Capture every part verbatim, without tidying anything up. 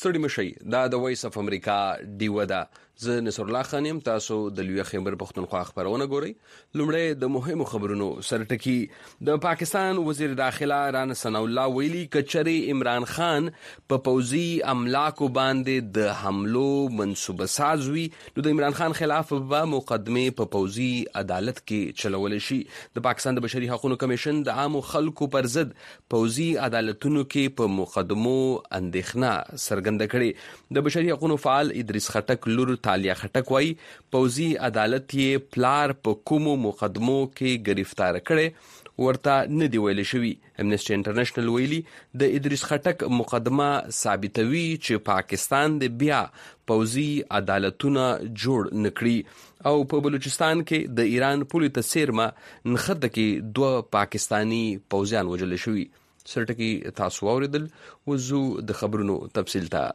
ستړي مشي دا د وایس اف امریکا ډیو ده. زه نصر الله خان يم. تاسو د لوی خیبر پختونخوا خبرونه ګورئ. لومړی د مهمو خبرونو سرټکی. د پاکستان وزیر داخله رانا ثناء الله ویلي کچري عمران خان په پوزي املاکو باندې د حملو منسوبه ساز وي نو د عمران خان خلاف به مقدمه په پوزي عدالت کې چلول شي. د پاکستان د بشري حقوقو کمیشن د عامو خلکو پر ضد پوزي عدالتونو کې په مقدمو اندېښنه څرګنده کړې. د بشري حقوقو فعال ادریس خټک لور تالیا خټک وای پوزي عدالت یې پلار په کومو مقدمو کې گرفتار کړي ورته نه دی ویل شوی. امنیسټي انټرنیشنل ویلي د ادریس خټک مقدمه ثابتوي چې پاکستان د بیا پوزي عدالتونه جوړ نکړي او په بلوچستان کې د ایران پولیس تسیرما نخده کې دوه پاکستانی پوزیان وژل شوی. سرټکی تاسو اوریدل. وزو د خبرونو تفصیل ته.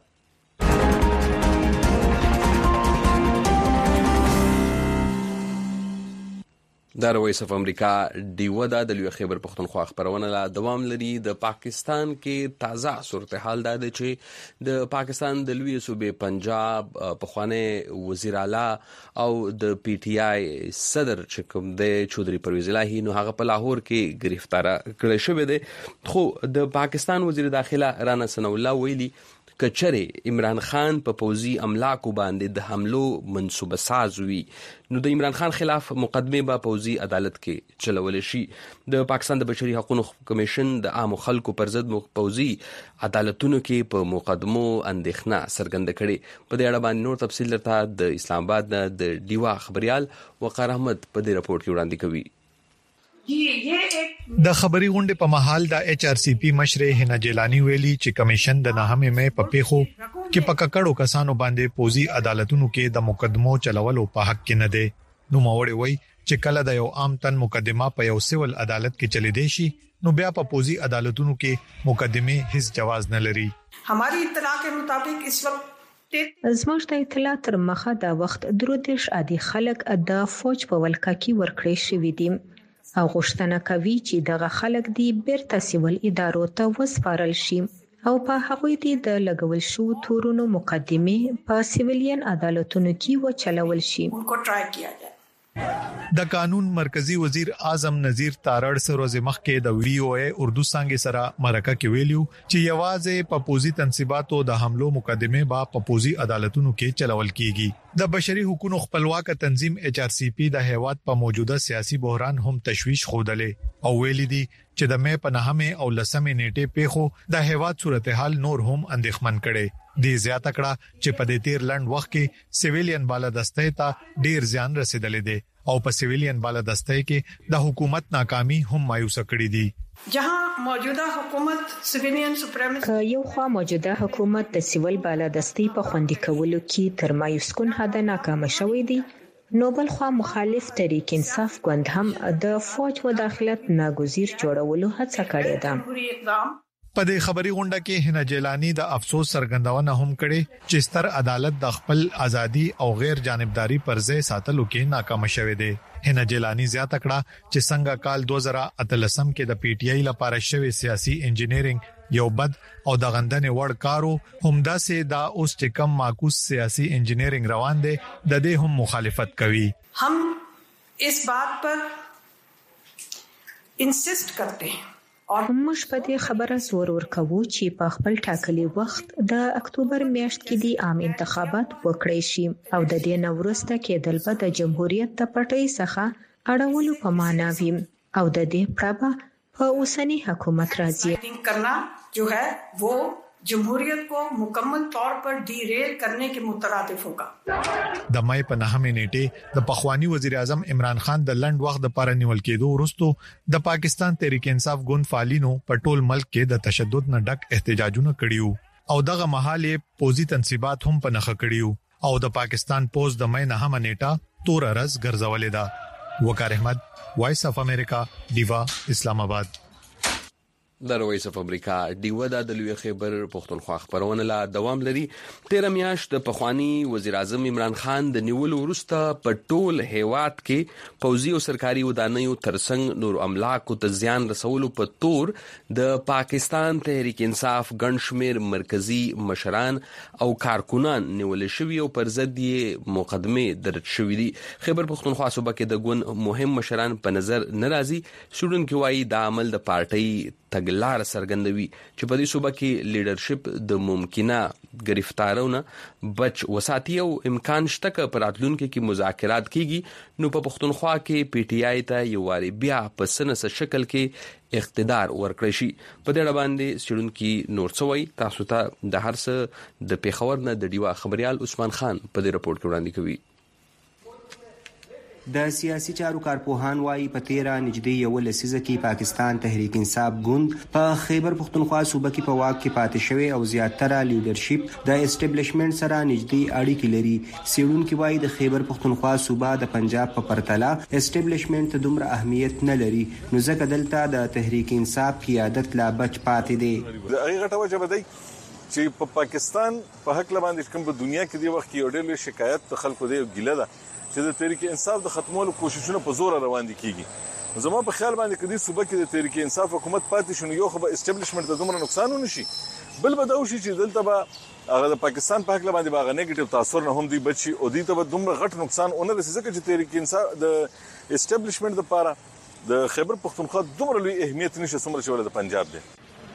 دا وایس اف امریکا ډیو ده د لوی خیبر پختونخوا خبرونه لا دوام لري. د پاکستان کې تازه صورتحال ده چې د پاکستان د لوی صوبې پنجاب پخوانی وزیر اعلی او د پی ټی آی صدر چې کوم د چودري پرویز الهی نو هغه په لاهور کې گرفتار کړی شوی دی. خو د پاکستان وزیر داخله رانا ثناء الله ویلي کچري عمران خان په پوزي املاکو باندې د حملو منسوبه ساز وي نو د عمران خان خلاف مقدمه به پوزي عدالت کې چلول شي. د پاکستان د بشري حقوقو کمیشن د عام خلکو پر ضد پوزي عدالتونو کې په مقدمو اندېښنه څرګنده کړي. په دې اړه باندې نور تفصیل لرته د اسلام آباد نه د ډیوا خبريال وقار احمد په دې راپورټ کې وړاندې کوي. د خبري غونډې په محل د ایچ آر سی پی مشر هنا جیلانی ویلي چې کمیشن د نهمه مې په پیښو کې پککړو کسانو باندې پوزي عدالتونو کې د مقدمو چلولو په حق کې نه دي. نو موړی وای چې کله د یو عام تن مقدمه په یو سیول عدالت کې چلی دی شي نو بیا په پوزي عدالتونو کې مقدمه هیڅ جواز نه لري. हमारी इत्तला के मुताबिक इस वक्त زموږ د اطلاع تر مخه دا وخت درو دیش عادي خلک د فوج په ولکه کې ورکړی شوی دي او غوښتنه کوي چې دغه خلک دی بیرته سیول ادارو ته وسپارل شي او په هغه دی د لګول شو تورونو مقدمه په سیویلین عدالتونو کې وچلول شي. उनको ट्राई किया जाए. د قانون مرکزی وزیر اعظم نذیر تارړ سره ورځ مخکې د وی او ای اردو څنګه سره مرکه کې ویلو چې یوازې په پوزي تنصیباتو د حملو مقدمه با په پوزي عدالتونو کې چلول کیږي. د بشري حقوقو خپلواک تنظیم ایچ آر سی پی د هیواد په موجوده سیاسي بحران هم تشويش خوده او ویلي دي چې د مې په نهمه او لسمه نیټه پیښو د هیواد صورتحال نور هم اندېښمن کړي. د زیاته کړه چې په دې تیر لند وخت کې سیویلین بالادستۍ ته ډیر زیان رسیدلې دي او په سیویلین بالادستۍ کې د حکومت ناکامي هم مایوس کړې دي. जहां मौजूदा हुकूमत सिविलियन सुप्रीमेसी یو خوا موجوده حکومت د سیول بالادستي په خوندي کولو کې تر مایوس کن حد ناکام شوی دی نو بل خوا مخالف تحریک انصاف ګوند هم د فوج مداخلت ناګزیر جوړولو هڅه کړې ده. په دې خبري غونډه کې هنا جیلانی د افسوس سرګندونه هم کړي چې ستر عدالت د خپل ازادي او غیر جانبداري پر ځای ساتلو کې ناکام شوه دی. هنا جیلانی زیاته کړه چې څنګه کال دوه زره اتلسم کې د پی ټی آی لپاره شوی سیاسي انجینیرینګ یو بد او د غندنې وړ کارو همدا سي دا اوس چې کم معکوس سیاسي انجینیرینګ روان دي د دې هم مخالفت کوي. हम इस बात पर इंसिस्ट करते हैं موږ په دې خبره زور ورکوو چې په خپل ټاکلي وخت د اکتوبر میاشت کې د عام انتخابات وکړي شي او د دې نورسته کېدل به د جمهوریت د پټۍ څخه اړولو په معنا وي او د دې پربا په اوسنی حکومت راځي. करना जो है वो जमहूरियत को मुकम्मल तौर पर डीरेल करने के मुतरादिफ होगा. د مې په نهمه نیټه د پخوانی وزیر اعظم عمران خان د لند وخت د پاره نیول کېدو وروسته د پاکستان تحریک انصاف ګوند فعالینو په ټول ملک کې د تشدد نه ډک احتجاجونه کړیو او دغه محاله پوزي تنصیبات هم په نخښه کړیو او د پاکستان پوز د مې نهمه نیټه تور ارز ګرځولې ده. وقار احمد، وایس اف امریکا، دیوا، اسلام آباد. د رويس اف امریکا دیوه د لوی خیبر پښتونخوا خبرونه لا دوام لري. تیر میاشت د پخوانی وزیر اعظم عمران خان د نیولو وروسته په ټول هیواد کې پوځي او سرکاري ودانیو ترڅنګ نور املاک او تزیان رسولو په تور د پاکستان تحریک انصاف ګڼشمیر مرکزی مشران او کارکونان نیول شوی او پر ضد یې مقدمه درج شوې دي. خیبر پښتونخوا صوبه کې د ګوند مهم مشران په نظر ناراضي شورونکو وايي د عمل د پارټي تګلار سرګندوي چې په دې صوبه کې لیډرشپ د ممکنه گرفتارونه بچ وساتي او امکان شته چې پر راتلونکو کې مذاکرات کیږي نو په پښتونخوا کې پی ټی آی ته یو واری بیا په سنس شکل کې اقتدار ورکړی شي. په دې اړه باندې شړونکو نور څوي تاسو ته د هرڅ د پیښور نه د ډیوا خبريال عثمان خان په دې رپورت کې وړاندې کوي. د سیاسي چارو کارپوهان وايي په تیرا نږدې یو لسیزه کې پاکستان تحریک انصاف ګوند په خیبر پښتونخوا صوبه کې په واک کې پاتې شوی او زیاتره لیډرشپ د اسټابلیشمنت سره نږدې اړیکې لري. سیړونکو وايي د خیبر پښتونخوا صوبه د پنجاب په پرتله اسټابلیشمنت دومره اهمیت نه لري نو ځکه دلته د تحریک انصاف قیادت لا بچ پاتې دی. د هغه وجه بدای چې په پاکستان په حق لباندې کوم په دنیا کې دی وخت کې یو ډېر شکایت د خلکو دی ګیله ده چې د تحریک انصاف د ختمولو کوششونه په زور روان دي کیږي. زما په خیال باندې کدي صوبه کې د تحریک انصاف حکومت پاتې شونه یو خو به اسټابلیشمنت ته دومره نقصان ونشي بل به دا وشي چې دلته به هغه د پاکستان په حق باندې باغ نیگیټیو تاثیر نه هم دی بچي او دي ته به دومره غټ نقصان اونې رسېږي چې تحریک انصاف د اسټابلیشمنت لپاره د خیبر پښتونخوا دومره لوی اهمیت نشي څومره چې ول د پنجاب دی.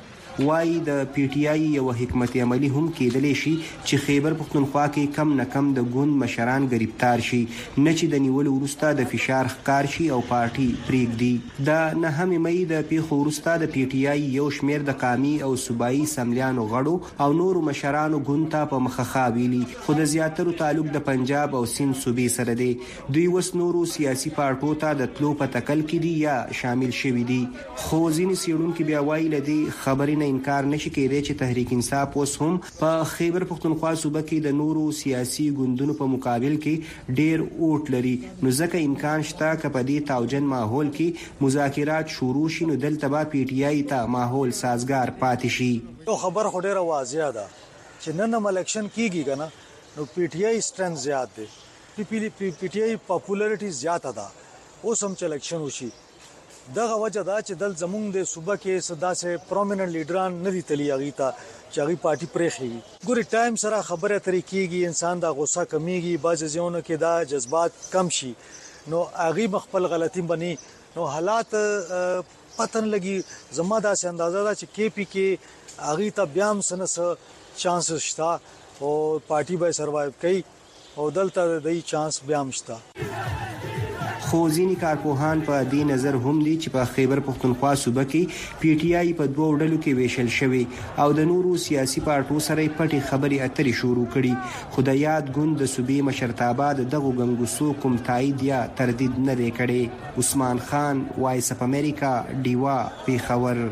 وای د پی ټی آی یو حکمت عملی هم کېدلی شي چې خیبر پښتونخوا کې کم نه کم د ګوند مشران گرفتار شي نه چې د نیول وروسته د فشار ښکار شي او پارټي پریږدي. د نهم مې د پیښو وروسته د پی ټی آی یو شمیر د قامي او صوبایي سملیانو غړو او نورو مشرانو ګوند ته په مخه ویلي خو د زیاترو تعلق د پنجاب او سند صوبې سره دی. دوی وس نورو سیاسي پارټو ته د تلو په تکل کې دي یا شامل شوي دي. خو ځینې سیړونکو بیا وایي لدی خبرې انکار نشي کېدای چې تحریک انصاف اوس هم په خیبر پښتونخوا صوبه کې د نورو سیاسي ګوندونو په مقابل کې ډېر اوټ لري نو ځکه امکان شته چې په دې تاوجن ماحول کې مذاکرات شروع شي نو دلته به پی ټی آی ته ماحول سازگار پاتې شي. یو خبر خو ډېره واضحه ده چې نن هم الیکشن کیږي کنه نو پی ټی آی سترنث زیات دی پی پی ټی آی پاپولریټي زیاته ده اوس هم چې الیکشن وشي دغه وجه دا چې دل زمونږ د صوبه کې صدا سه پرومیننت لیډران نه دي تلی اغي تا چې اغي پارټي پرېخي ګوري ټایم سره خبره ترې کیږي انسان دا غوسه کمیږي باز ځونه کې دا جذبات کم شي نو اغي مخبل غلطي بني نو حالات پتن لګي زما دا سه اندازه دا چې کې پی کې اغي ته بیام سنس چانس شتا او پارټي به سروایو کوي او دلته د چانس بیام شتا. خو ځینې کارپوهان په دې نظر هم دي چې په خیبر پښتونخوا صوبه کې پی ټی آی په دوه ډلو کې ویشل شوی او د نورو سیاسي پارټو سره پټي خبري اترې شروع کړي خو د یاد ګوند د صوبې مشرتابه دغه غنګوسو کوم تایید یا تردید نه لري کړي. عثمان خان وایس اف امریکا ډیوا پیښور.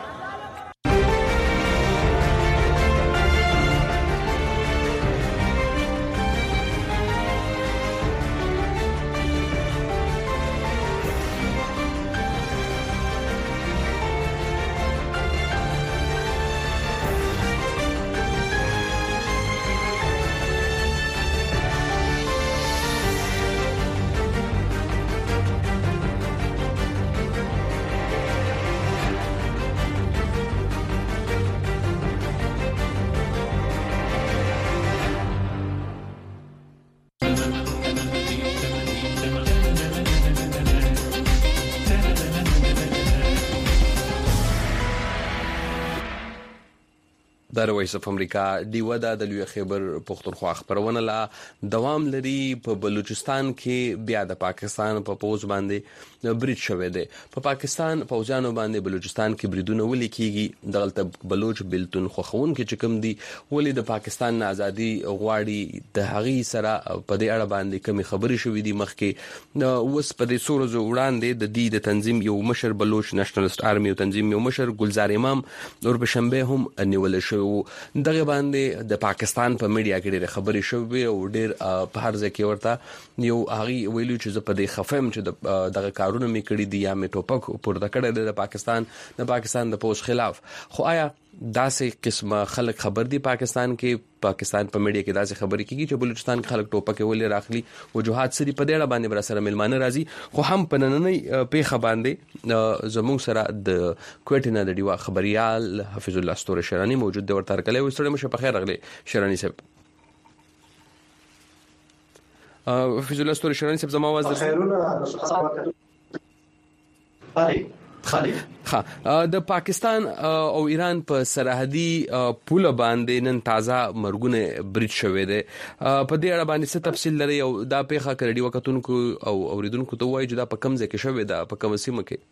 د رويس اف امریکا دیوه د لوی خیبر پښتونخوا خبرونه لا دوام لري. په بلوچستان کې بیا د پاکستان په پوز باندې برید شوه دی. په پاکستان پوځانو باندې بلوچستان کې بریدونه ولې کیږي دغلت بلوچ بلتون خوخون کې چکم دي ولې د پاکستان ازادي غواړي د هغي سره په دې اړه باندې کمی خبري شوې دي مخکې اوس په دې سورزو وړاندې د دې د تنظیم یو مشر بلوچ نېشنلست آرمي او تنظیم یو مشر ګلزار امام اور په شنبه هم نیول شو شوی دغه باندې د پاکستان په میډیا کې ډېر خبرې شوې او ډېر په هر ځای کې ورته یو هغه ویلو چې زه په دې خفم چې دغه کارونه مې کړی دي یا مې ټوپک پورته کړی د پاکستان د پاکستان د پوز خلاف. خو آیا داسې قسمه خلک خبر دي پاکستان کې پاکستان په میډیا کې داسې خبرې کیږي چې بلوچستان کې خلک ټوپک ولې راخلي وجوهات سړي په ډېر باندې بر سره ملمانه راځي. خو هم په نننۍ پیښه باندې زموږ سره د کوټینه د ډیوا خبريال حفیظ الله ستوره شرانی موجود دی ورته کله وستړم شه په خیر غلي شرانی صاحب. حفیظ الله ستوره شرانی صاحب زما आवाज درته بله خالي ها د پاکستان او ایران په سرحدي پوله باندې نن تازه مرګونه بریټ شوې ده. په دې اړه باندې څه تفصیل لري او دا پیښه کړي وختونکو او اوریدونکو ته وایي چې دا په کوم ځای کې شوې ده په کوم سیمه کې؟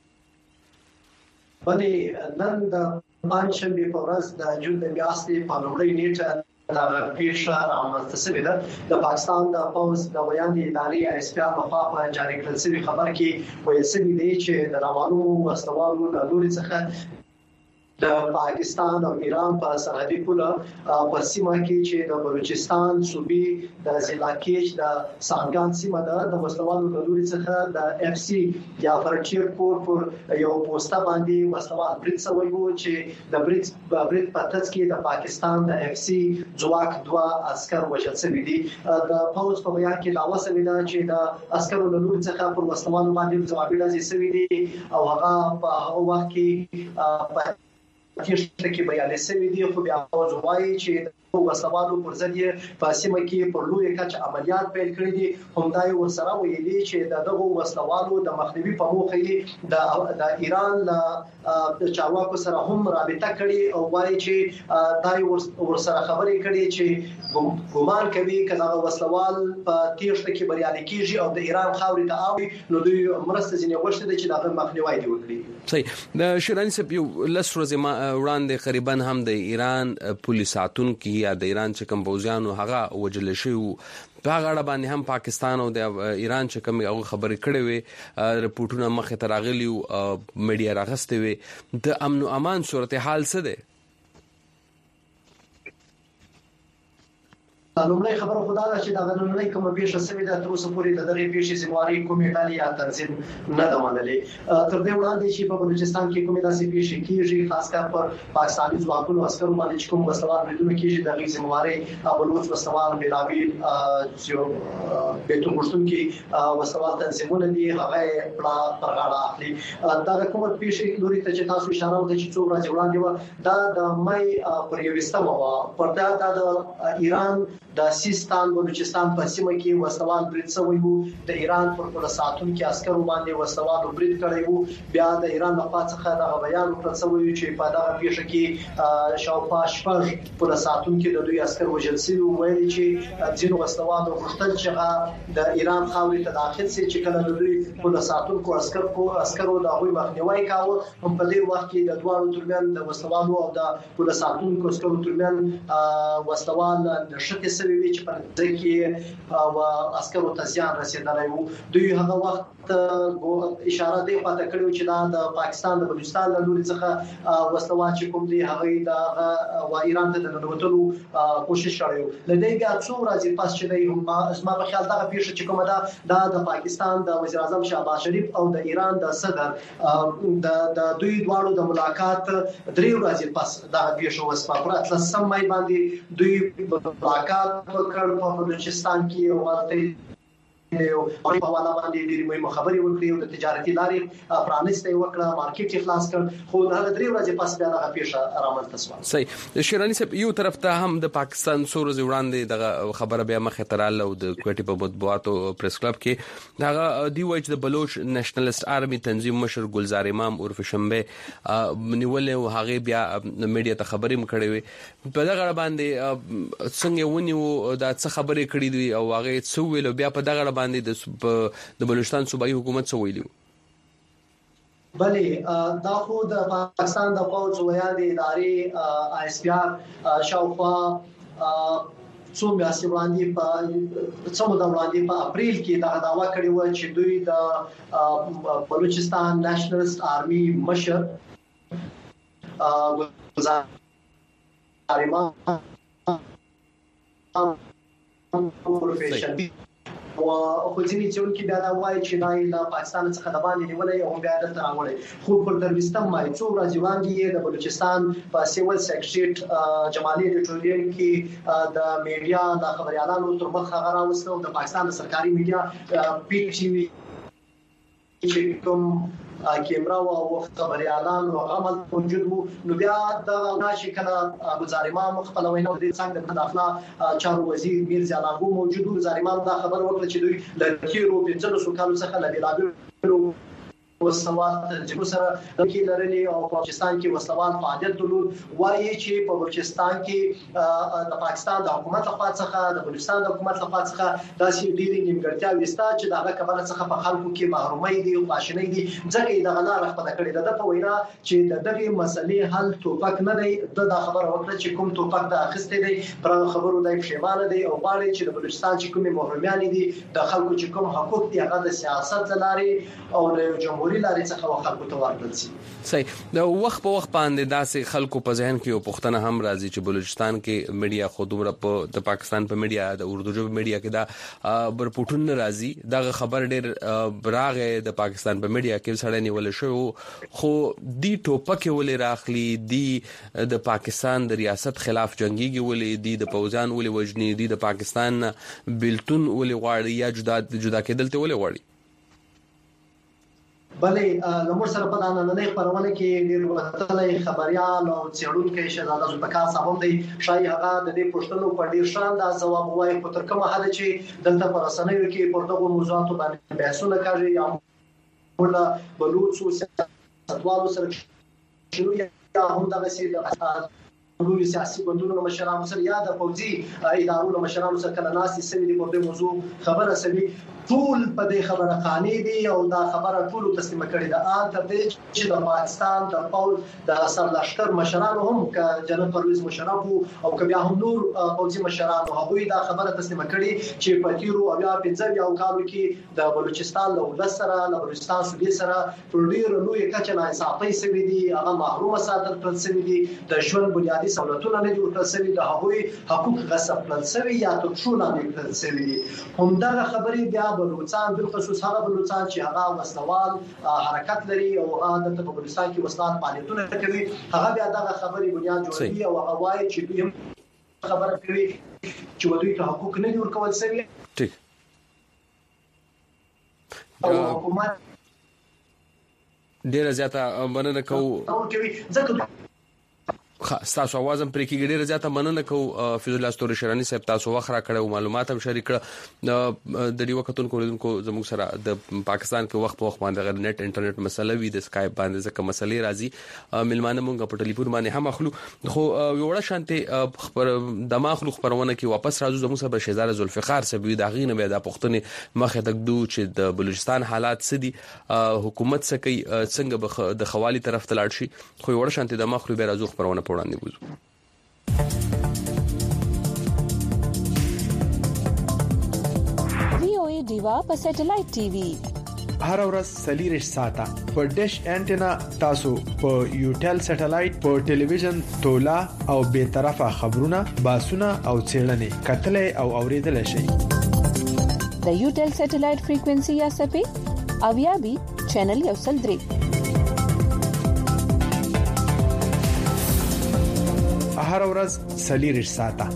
باندې نن د پنځشنبه په ورځ د جون د میاشتې په لومړۍ نیټه دا پیښه رامنځته شوې ده. د پاکستان د پوز د بیان ادارې اس پی آر په خوا جاری کړل شوی خبر کې وایي چې د روانو مستوالو د لوري څخه د پاکستان او ایران په سرحدي پوله په سیمه کې چې د بلوچستان صوبې د ضلع کې د سانګان سیمه د مستوالو د لوري څخه د اف سی یا فرنټیر کور پر یو پوسټه باندې مستوال بریټ سوی وو چې د بریټ بریټ پاتس کې د پاکستان د اف سی ځواک دوا عسكر وژل شوی دي. د پوز په بیان کې داوا شوی ده چې د عسكرو د لوري څخه پر مستوالو باندې ځوابي ډزې شوی دي او هغه په هغه وخت کې کیشته کې بیان شوی دی. خو بیا وایي چې وسوالو پر ضد په سیمه کې پر لوی کچ عملیات پیل کړی دي. همدای ورسره ویلي چې دغه وسوالو د مخنیوي په موخه د د ایران له چارواکو سره هم رابطه کړي او وایي چې دای ورسره خبرې کړي چې ګومان کوي کله وسوال په تیښته کې بریالي کیږي او د ایران خاورې ته اوي نو دوی مرسته ځنې غوښتي دي چې دغه مخنیوي دی وکړي. صحیح. د شیرانی صاحب یو لس ورځې وړاندې قریبا هم د ایران پولیساتون کې یا د ایران چې کوم پوځیانو هغه وجل شي په هغه اړه باندې هم پاکستان او د ایران چې کوم هغه خبرې کړې وي رپورټونه مخه ته راغلي او میډیا راغسته وي د امن او امان صورتحال څه ده؟ لومړی خبره خدا ده چې دا غننۍ کومه پیښه سوي ده تر اوسه پورې د دغه پیښې ذمہواری کومې ډلې یا تنظیم نه ده منلې. تر دې وړاندې چې په بلوچستان کې کومې داسې پیښې کیږي خاص کر پر پاکستاني ځواکونو عسکرو باندې چې کوم وسوال بریدونه کیږي د غي ذمہواری بلوچ وسوال بلاویل چې بیتو پښتون کې وسوال تنظیمونه دي هغه پر غاړه اخلي. دا کومه پیښه لوري ته چې تاسو اشاره وکړه چې څو ورځې وړاندې و دا د مې پر یوستمه و پر دا د ایران د سیستان بلوچستان په سیمه کې وسوال برید شوی وو. د ایران پر پوله ساتون کې عسکرو باندې وسوال برید کړی وو. بیا د ایران له خوا څخه د بیان ورکړل شوی چې په دغه پیښه کې شاوخوا شپږ پوله ساتون کې د دوی عسكر وژل شوي ویل چې ځینو وسوال غوښتل چې د ایران خاورې ته داخل شي چې کله د دوی پوله ساتون کو عسكر کو عسكرو د هغوی مخنیوي کاوه. هم په دې وخت کې د دوه ترمن د وسوالو او د پوله ساتون کو عسكرو ترمن وسوال د شته وی چې په دې کې او عسكرو ته زیان رسیدلی وو. دوی هغه وخت اشاره دی پاتې کړو چې دا د پاکستان د بلوچستان له لوري څخه وسلوات چې کوم دی هغه د و ایران ته د نوټلو کوشش کړو. لدې بیا څو ورځې پس چې دی هم اسما په خیال دغه پیښه چې کومه ده د پاکستان د وزیر اعظم شهباز شریف او د ایران د صدر د دوی دواړو د ملاقات درې ورځې پس دا پیښه وسپا پر اتلسم مې باندې دوی ملاقات وکړ په بلوچستان کې او ورته او په والا باندې ډېری مهمه خبرې وکړې او د تجارتي لارې پرانیسته وکړه مارکیټ خلاص کړ. خو دا درې ورځې پس بیا دغه پیښه رامنځته شوه. صحیح. شیرانی صاحب یو طرف ته هم د پاکستان څو ورځې وړاندې دغه خبره بیا مخه تراله او د کوټي په مطبوعاتو پریس کلب کې دغه دی وایي چې د بلوچ نېشنلست آرمي تنظیم مشر ګلزار امام عرف شنبه نیولې او هغه بیا میډیا ته خبرې مکړې وي په دغه باندې څنګه ونیو دا څه خبرې کړې دي او هغه څو ویل بیا په دغه باندې د بلوچستان صوبایي حکومت څه ویلي؟ بله دا خو د پاکستان د پوځ ویان د ادارې آی اس پی آر شاوخوا څو میاشتې وړاندې په څو موده وړاندې په اپریل کې دا دعوا کړې و چې دوی د بلوچستان نېشنلست آرمي مشر ظالمان پروفیشنل او خو ځینې څون کې بیا دا وایي چې دا له پاکستان څخه د باندې نیولې او بیا د تراوړې خو پر دروستم مای څو ورځې وړاندې د بلوچستان په سیول سیکریټریټ جمالي ایډیټورین کې د میډیا د خبريالانو تر مخ هغه راوستو د پاکستان د سرکاري میډیا پی ټي وی چې کوم کیمرا او خبريالان او عمل موجود وو نو بیا د ناشي کله ابو زاریمان خپل وینا د څنګه د داخله چارو وزیر میر زالانګو موجود وو زاریمان دا خبر ورکړه چې دوی د کیرو پنځلس کالو څخه له بلابلو وسوال چې سره د کې لرلې او پاکستان کې وسوال فعالیت درلود وایي چې په بلوچستان کې د پاکستان د حکومت لخوا څخه د بلوچستان د حکومت لخوا څخه داسې ډېری نیمګړتیا وستا چې دغه کبله څخه په خلکو کې محرومي دي او غاشنۍ دي ځکه د غلا رخصت کړي د په وینا چې د دغه مسلې حل توپک نه دی د خبره وکړه چې کوم توپک د اخیستې دی پر خبرو د پښیمانه دی او باندې چې د بلوچستان چې کومه محرومیان دي د خلکو چې کوم حقوق دي هغه د سیاست لاري او د جمهوریت لاري څخه خلکو ته ورکړل شي. صحیح. د وخت په وخت باندې داسې خلکو په ذهن کې یو پوښتنه هم راځي چې بلوچستان کې میډیا خودمره په د پاکستان په میډیا د اردو ژبه میډیا کې دا برپورټون راځي دا خبر ډېر براغه د پاکستان په میډیا کې سړی نیول شو خو دی ټوپک ولې راخلی دی د پاکستان د ریاست خلاف جنگيږي ولې دی د پوزان ولې وجنی دی د پاکستان بلتون ولې غواړي یا جدا جدا کېدل ته ولې غواړي بلې نمبر سره په نننۍ خبرونه کې ډېر وختلې خبريال او څېړونکو شهزاده زلفقار صاحب هم دی شای هغه د دې پوښتنو په ډېر شان دا ځواب وایي په تر کومه حد چې دلته پر رسنیو کې پر دغه موضوعاتو باندې بحثونه کوي یا ولا بلوچ او سیاستوالو سره شنو یا هم دغه سیده ټول سیاسي ګوندونو مشرانو سره یا د فوجي ادارو مشرانو سره کله ناسي سوي د په موضوع خبره سوي ټول په دې خبره خاني دي او دا خبره ټول تسلیم کړي ده ان تر دې چې د پاکستان د پول د سرلشکر مشرانو هم ک جنرال پرویز مشرف او ک بیا هم نور فوجي مشرانو هغه دا خبره تسلیم کړي چې په تیرو او یا پنځه یو کالو کې د بلوچستان له ولسره له بلوچستان صوبې سره ټولیر لوی کچ نه انصافي سوي دي هغه محروم ساتل تل سوي دي د ژوند بنیادی سہولتونه نه دي ورته سوي د هغوی حقوق غصب کړل سوي یا تر څو نه کړل سوي همدا خبري بیا بلوچستان بل خصوص هغه بلوچستان چې هغه وسلوال حرکت لري او هغه د بلوچستان کې وسلوال فعالیتونه کوي هغه بیا دغه خبري بنیاد جوړوي او هغه وايي چې دوی خبره کوي چې دوی ته حقوق نه دي ورکول سوي ټیک او حکومت ډیر زیاته مننه کوم ځکه تاسو आवाज هم پرې کې ډیره زیاته مننه کوم فیض الله ستوري شرانی صاحب تاسو وخره کړو معلومات هم شریک کړ د دې وختونو کولیدونکو زموږ سره د پاکستان کې وخت په وخت باندې غیر نت انټرنیټ مسله وي د اسکایپ باندې ځکه مسلې راځي ملمانه مونږ په ټلیفون باندې هم اخلو خو وړه شانته خبر دماغ لو خبرونه کې واپس راځو زموږ سره شهزاده زلفقار صاحب د غینه بیا د پښتنې مخه تک دو چې د بلوچستان حالات سدي حکومت سکی څنګه د خوالي طرف ته لاړ شي خو وړه شانته دماغ لو بیا راځو خبرونه وړاندې بوزو وی او ای ډیوا په سټلایټ ټي وي هر ورځ سلیریش ساته په ډیش انټینا تاسو په یوټل سټلایټ په ټلویزیون تولا او به طرفه خبرونه باسونه او چیرنې کتلې او اوریدل شي د یوټل سټلایټ فریکوئنسي یا سپې او یا بي چینل یو سل درې هر ورځ سلیریش ساته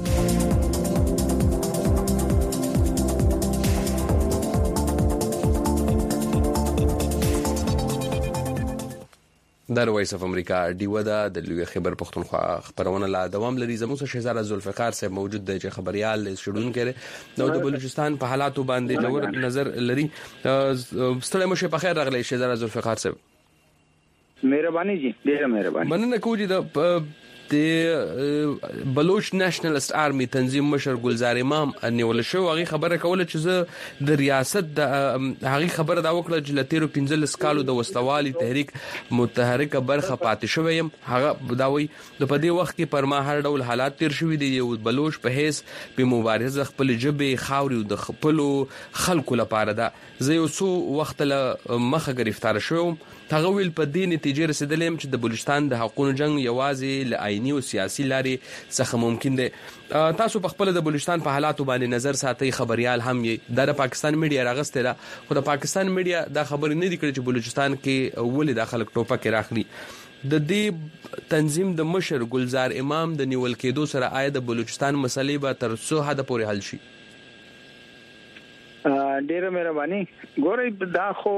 در وایس اف امریکا دیودا د لوی خبر پښتونخوا خبرونه لا دوام لري زموږ شهزاده زلفقار صاحب موجود دی چې خبريال شډون کړي نو د بلوچستان په حالاتو باندې جوړ نظر لري ستړي مشه په خیر راغلی شهزاده زلفقار صاحب مهرباني جی ډیره مهرباني مننه کوم د د بلوچ نېشنلست آرمي تنظیم مشر ګلزار امام نیول شو هغه خبره کوله چې زه د ریاست د هغه خبره دا وکړه چې لتیرو پنځلس کالو د وسلوالي تحریک متحرکه برخه پاتې شویم هغه دا وی د پدې وخت کې پر ما هر ډول حالات تیر شوې دي یو بلوچ په هیڅ په مبارزه خپل جبه خاوري د خپل خلکو لپاره دا زه یو څو وخت له مخه گرفتار شوم هغه ویل په دې نتیجې رسیدلم چې د بلوچستان د حقوقو جنگ یوازې ل آئینی او سیاسي لارې څخه ممکن دی. تاسو په خپل د بلوچستان په حالاتو باندې نظر ساتي، خبريال هم یې د پاکستان میډیا راغسته ده، خو د پاکستان میډیا دا خبرې نه دي کړې چې بلوچستان کې ولې د خلک ټوپک راخلي. د دې تنظیم د مشر ګلزار امام د نیول کېدو سره آیا د بلوچستان مسلې به تر څو حد پورې حل شي؟ ډیره مهرباني. ګورئ دا خو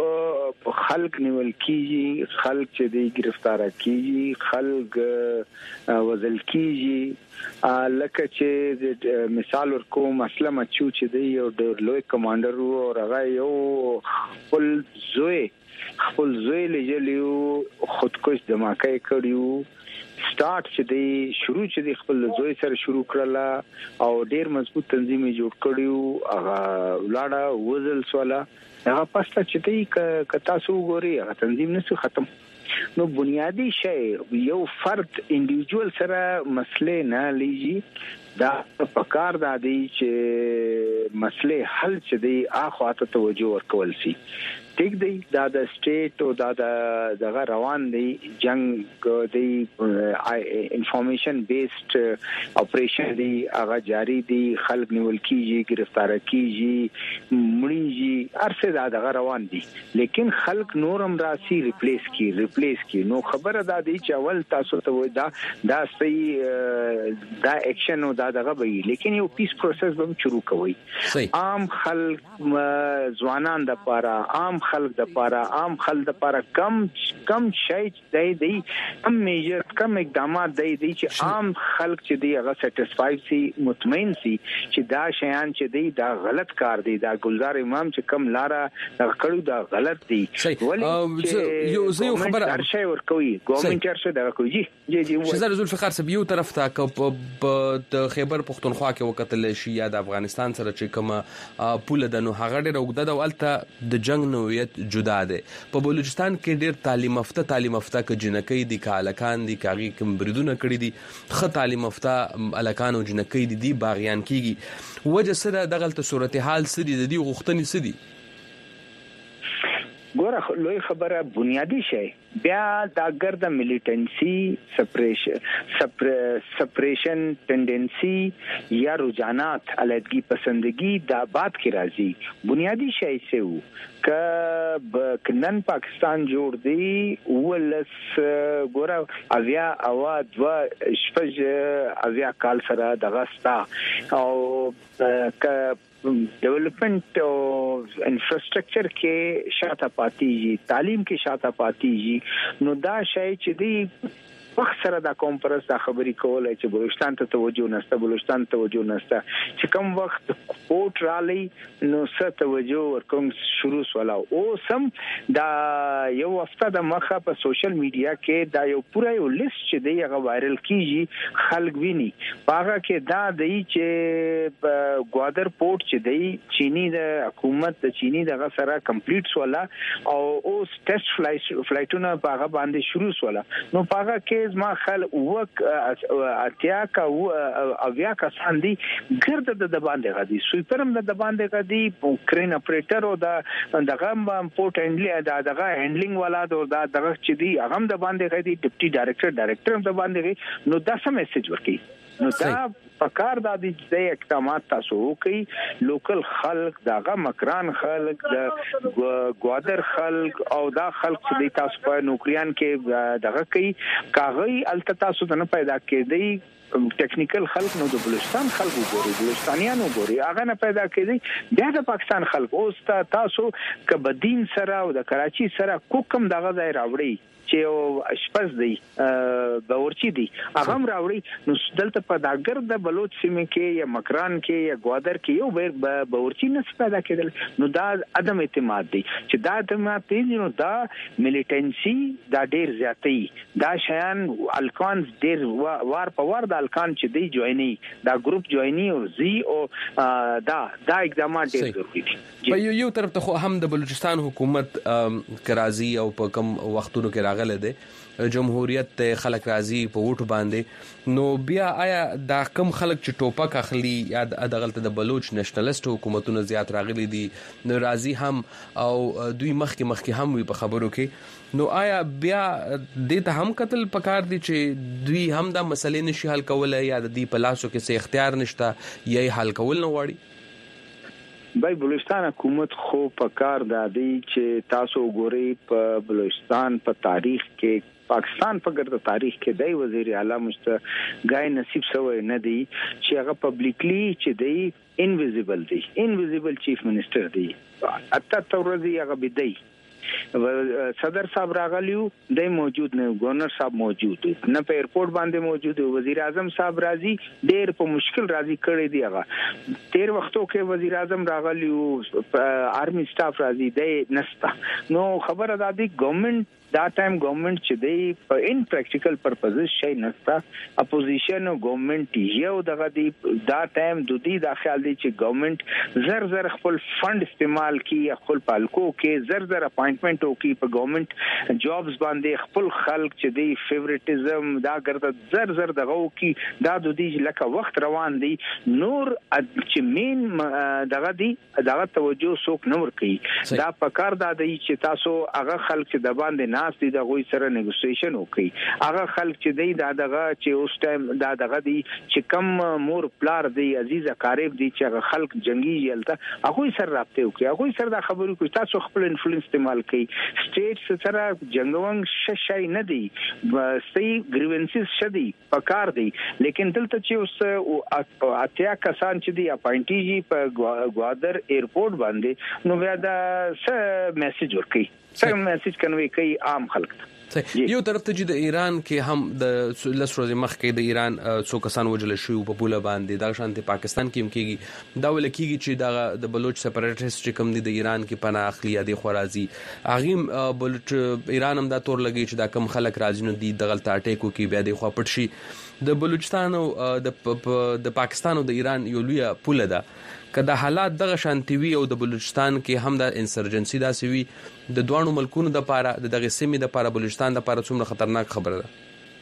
خلک نیول کیږي، خلک چې دی گرفتار کیږي، خلک وزل کیږي. لکه چې مثال ورکوم، اسلام اچو چې دی یو ډېر لوی کمانډر وو او هغه یو خپل زوی خپل زوی لجلیو خودکش دماکه کړیو. سٹارټ چې دی شروع چې دی خپل زوی سره شروع کړله او ډیر مضبوط تنظیم یې جوړ کړیو. هغه ولاړه وزل سواله هغه پسته چې دی ک تاسو ګوري هغه تنظیم نشو ختم. نو بنیادی شی یو فرد انډیویډوال سره مسلې نه لیږي، دا پکار دا دی چې مسلې حل چې دی اخواته توجه ورکول شي. ټیک دی دا د سټیټ او دا د دغه روان دی جنگ دی انفارمیشن بیسډ اپریشن دی هغه جاری دی، خلک نیول کیږي، گرفتار کیږي، مړیږي، ارسه دا دغه روان دی. لیکن خلک نورم راسي ریپلیس کی ریپلیس کی نو خبره دا دی چې اول تاسو ته وای دا دا صحیح دا اکشن او دا دغه وي، لیکن یو پیس پروسس به شروع کوي. عام خلک ځوانان د پاره، عام خلک د پاره، عام خلک د پاره کم کم شای دی دی کم میجر کم اقدامات دی دی چې عام خلک چې دی هغه سټیسفاید سي، مطمئن سي چې دا شیان چې دی دا غلط کار دی، دا گلزار امام چې کم لاره کړو دا غلط دی. ولې یو زه یو خبره ارشي ورکوي ګورنمنت ارشي دا کوي جی جی جی شهزاده ذوالفقار صاحب، یو طرف ته په خیبر پختونخوا کې وکتل شي یا د افغانستان سره چې کومه پوله د نو هغه ډېر وګړه د ولته د جنگ نوعیت جدا ده. په بلوچستان کې ډېر تعلیم یافته تعلیم یافته ک جنکۍ دي، کالکان دي، کاغي کوم بریدونه کړی دي، خه تعلیم یافته الکان او جنکۍ دي دي باغیان کیږي. وجه سره دغلت صورتحال سړي د دې غوښتنې سړي ګوره لوی خبره بنیادی شی بیا دا ګرد ملیټنسي سپریشن سپریشن ټندنسي یا رجحانات علیحدگی پسندگی دا بات کی راځي. بنیادی شی څه وو ک کنن پاکستان جوړ دی ولس ګوره اویا اوا دوا شپږ اویا کال سره دغه ستا او ک ډیولپمنٹ او انفراستراکچر کې شاته پاتې، تعلیم کې شاته پاتې، نو دا شای چې دی وخت سره دا کانفرنس دا خبرې کولای چې بلوچستان ته توجه نشته، بلوچستان توجه نشته، چې کوم وخت کوټ رالي نو ست توجه ورکوم شروع ولا او سم دا یو هفته د مخه په سوشل میډیا کې دا یو پوره یو لیست چې دی هغه وایرل کیږي، خلک ویني هغه کې دا دی چې ګوادر پورت چې دی چینی د حکومت د چینی دغه سره کمپلیټ ولا او اوس ټیسټ فلایټونه په هغه باندې شروع ولا نو په هغه کې ما خل وک اتیا کا اویا کسان دي ګرد د باندې غدي سویپرم د باندې غدي کرین اپریټر او د دغه پورت هندلینګ دا دغه هندلینګ والا دا دغه چې دی هغه د باندې غدي ډیپټي ډایریکټر ډایریکټر د باندې نو دا سم میسج ورکي. نو دا پکار د دې اقدامات تاسو کوي، لوکل خلک دغه مکران خلک د ګوادر خلک او دا خلک چې تاسو په نوکریان کې دغه کوي کاغی الته تاسو نه پیدا کېدی ټیکنیکل خلک نو د بلوچستان خلک وګوري، بلوچستانیان وګوري، هغه نه پیدا کېدی بیا د پاکستان خلک اوس تاسو کبدین سره او د کراچي سره کوم دغه ځای راوړي چې شپږ دی باورچی دی هغه راوړي نو دلته په داګر د بلوچ سیمه کې یا مکران کې یا ګوادر کې یو بیر باورچی نه پیدا کېدل نو دا عدم اعتماد دی چې دا اعتماد دی نو دا ملیټنسي دا ډیر زیاتې دا شیان الکان ډیر وار په وار دا الکان چې دی جویني دا ګروپ جویني او زی او دا دا اقدامات ډیر ضروري دي. په یو یو طرف ته هم د بلوچستان حکومت کرازي او په کم وختونو کې راغله ده جمهوریت ته خلک راضي په ووټ باندې، نو بیا آیا دا کم خلک چې ټوپک اخلي یا د غلطه د بلوچ نېشنلست حکومتونو زیات راغلي دي نو راضي هم او دوی مخکې مخکې هم وي په خبرو کې، نو آیا بیا د ته هم قتل پکار دي چې دوی هم دا مسلې نشي حل کولای یا د دې په لاسو کې څه اختیار نشته یا حل کول نه غواړي؟ بای بلوچستان حکومت خو پکار دادی چې تاسو ګوري په بلوچستان په تاریخ کې پاکستان په ګرځ تاریخ کې دی وزیر اعلی مست غای نصیب سوی نه دی چې هغه پبلکلی چې دی انویزیبل دی انویزیبل چیف منسٹر دی اته تورزی هغه بدی صدر صاحب راغلیو د موجود نه گورنر صاحب موجود نه په ایرپورټ باندې موجود وزیر اعظم صاحب راضي ډېر په مشکل راضي کړی دی هغه تیر وختو کې وزیر اعظم راغلیو آرمی سټاف راضي دی نستا نو خبره ده د ګورنمنت دا ټایم ګورنمنت چې دی په ان پریکټیکل پرپزز شي نستا اپوزیشن او ګورنمنت یو دغه دی دا ټایم د دې د خیال دی چې ګورنمنت زر زر خپل فند استعمال کی خپل پالکو کې زر زر اپاینټمنټ او کی په ګورنمنت جابز باندې خپل خلک چې دی فیوریټیزم دا ګرځي زر زر دغه کی دا د دې لکه وخت روان دی نور چې مين دغه دی دغه توجه سوک نور کوي دا پکار دا دی چې تاسو هغه خلک چې د باندې ناس دي د غوي سره نیګوسییشن وکي هغه خلک چې دی دا دغه چې اوس ټایم دا دغه دی چې کم مور پلار دی عزیز اقارب دی چې هغه خلک جنگي یلته هغه سره رابطه وکي هغه سره دا خبرو کوي تاسو خپل انفلوئنس استعمال کوي سټیټ سره جنگونګ ششای نه دی صحیح گریونسز شدي پکار دی لیکن دلته چې اوس اتیا کسان چې دی اپاینټیږي په گوادر ایرپورټ باندې نو بیا دا څه میسج ورکي څنګه میسج کنوي کوي عام خلک ته یو طرف ته چې د ایران کې هم د لس ورځې مخکې د ایران څو کسان وجل شو په پوله باندې دا شانته پاکستان کې هم کېږي دا ول کېږي چې دا د بلوچ سپریټیسټ چې کوم دي د ایران کې پناه اخلي یا د خورازي اغه بلوچ ایران هم دا تور لګي چې دا کم خلک راځي نو دي د غلط اٹیکو کې بیا د خو پټ شي د بلوچستان او د د پاکستان او د ایران یو لوی پوله ده کله حالات دغه شانتوي او د بلوچستان کې هم د انسرجنسي دا سوي د دوانو ملکونو د پاره دغه سیمې د پاره بلوچستان د پاره څومره خطرناک خبره ده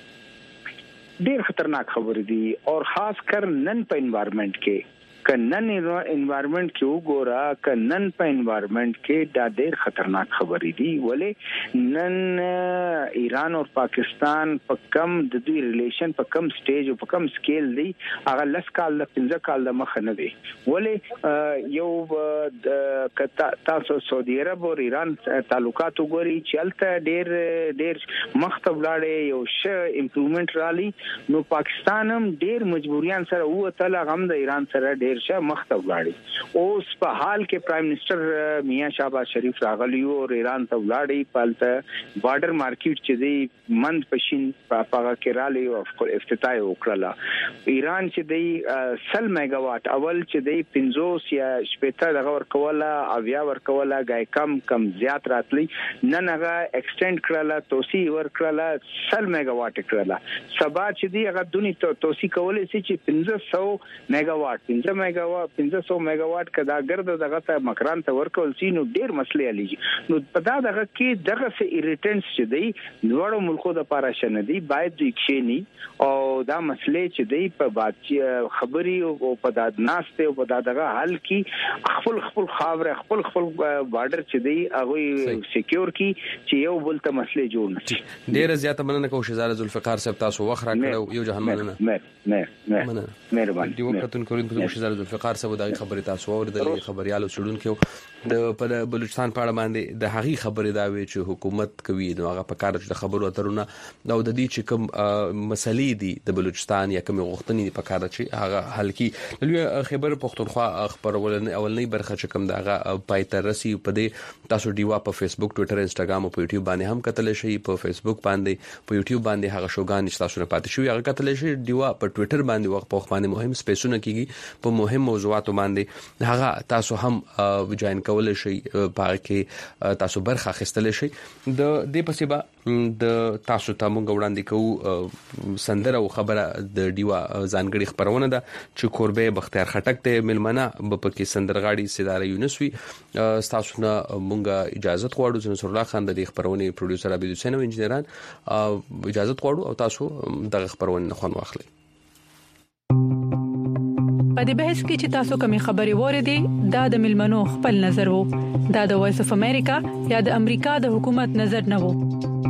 ډیر خطرناک خبره دي او خاص کر نن په انوایرنمنت کې کنن انوایرنمنت کې وګورا کنن په انوایرنمنت کې دا ډېر خطرناک خبرې دي ولې نن ایران او پاکستان په کم د دوی ریلیشن په کم سټیج او په کم سکیل دی هغه لس کال د پنځه کال د مخ نه دی ولې یو کتا تاسو سعودي عرب او ایران تعلقات وګوري چې الته ډېر ډېر مخته ولاړې یو ش امپروومنت رالي نو پاکستان هم ډېر مجبوریان سره وته لا هم د ایران سره ډېر شه مخته ولاړی اوس په حال کې پرایم منسٹر میاں شهباز شریف راغلی او ایران ته ولاړی پالته بارډر مارکیټ چې دی مند پښین په هغه کې رالی او افتتاح وکړه ایران چې دی سل میگاواټ اول چې دی پنځوس یا شپږ دغه ورکوله اویا ورکوله غای کم کم زیات راتلی نن هغه ایکسټند کړله توسي ورکړله سل میگاواټ کړله سبا چې دی هغه دونی توسي کولای شي چې پنځه سو میگاواټ پنځه میگاواټ پنځه سو میگاواټ کدا ګرد دغه ته مکران ته ورکول سي نو ډیر مسلې علي نو په دا دغه کې دغه سه ایریټنټس چې دی دوړو ملکو د پاره شنه دی باید د کښینی او دا مسلې چې دی په بات خبري او په داد ناشته او په دغه حل کې خپل خپل خاور خپل خپل بارډر چې دی هغه سکیور کی چې یو بل ته مسلې جوړ نشي ډیر زیاته مننه کوم شزار ذوالفقار صاحب تاسو وخت را کړو یو جهان مننه مهرباني مهرباني دی وختون کورین په شزار ذوالفقار صاحب دغه خبره تاسو اوریدل خبريالو سړون کې د په بلوچستان په اړه باندې د هغه خبره دا وی چې حکومت کوي نو هغه په کار د خبرو اترونه دا د دې چې کوم مسلې دي د بلوچستان یا کوم غوښتنې په کار چې هغه حل کی لوی خبر پښتونخوا خبرولنې اولنې برخه چې کوم دغه پایتر رسی په دې تاسو دیوا په فیسبوک ټوئیټر انستګرام او په یوټیوب باندې هم کتل شي په فیسبوک باندې په یوټیوب باندې هغه شوګان تاسو نه پاتې شو هغه کتل شي دیوا په ټوئیټر باندې وخت په باندې مهم سپیسونه کیږي په مهم موضوعات باندې هغه تاسو هم جوائن کول شي پاره کې تاسو برخه اخیستل شي د دې پسې به د تاسو ته مونږ وړاندې کوو سندره او خبره د ډیوا ځانګړي خبرونه ده چې کوربه بختیار خټک ته ملمنه په کې سندرغاړي سیداره یونسوي تاسو نه مونږه اجازه غواړو چې نصر الله خان د خبرونه پروډوسر عبد الحسین او انجنیران اجازه غواړو او تاسو د خبرونه خوان واخلئ. په دې بحث کې چې تاسو کومې خبرې وریدي دا د ملمنو خپل نظر وو دا د وایس اف امریکا یا د امریکا د حکومت نظر نه وو.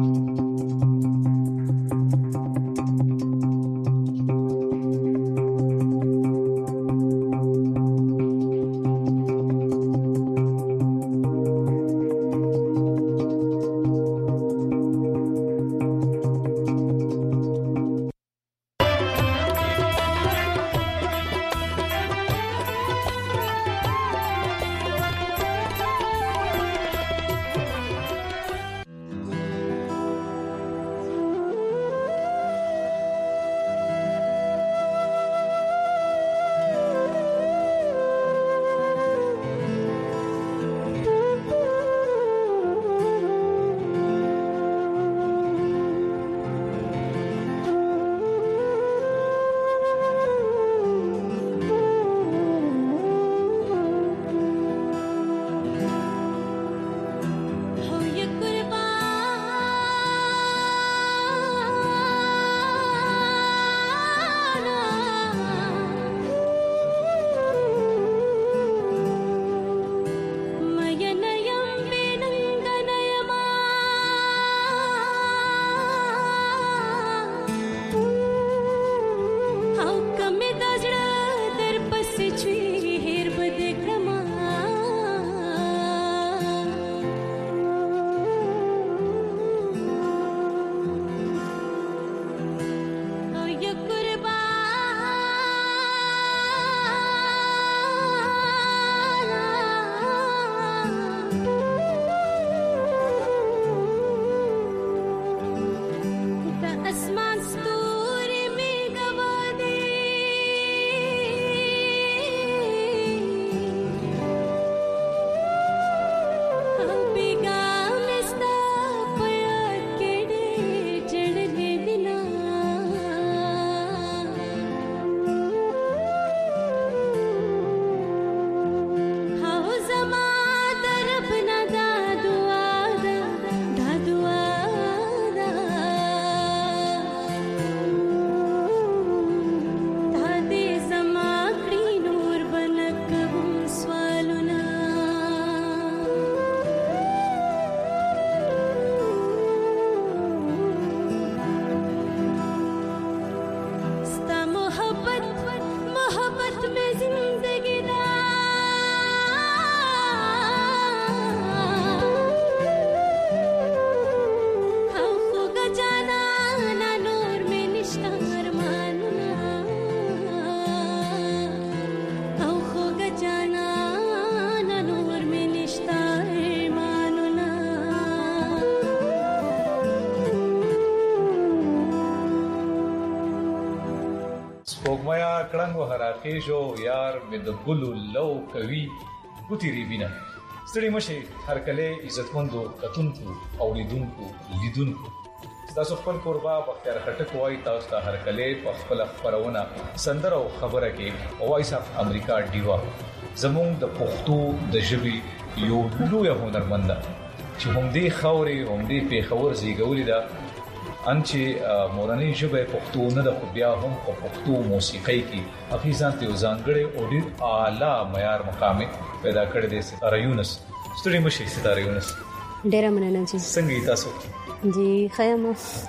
وګمیا کړنګ وهراخې شو یار مې د ګلو لو کوي ګوتی ریبینا ستړي مشه هر کله عزتمندو کتونکو او لیدونکو لیدونکو تاسو خپل قربا بختیار خټک وای تاسو ته هر کله په خپل خبرونه سندره او خبره کې وایس اف امریکا ډیوا زموږ د پښتو د ژبې یو لوی هنرمند چې هم دې خوري هم دې په خور زیږولې ده ان چې مورنۍ ژبه پښتو نه د خو بیا هم په پښتو موسیقۍ کې حقیقت یو ځانګړی او ډېر اعلی معیار مقام پیدا کړی دی. ستاره یونس ستړي مشي ستاره یونس ډېر مننه چې څنګه تاسو جی خیمه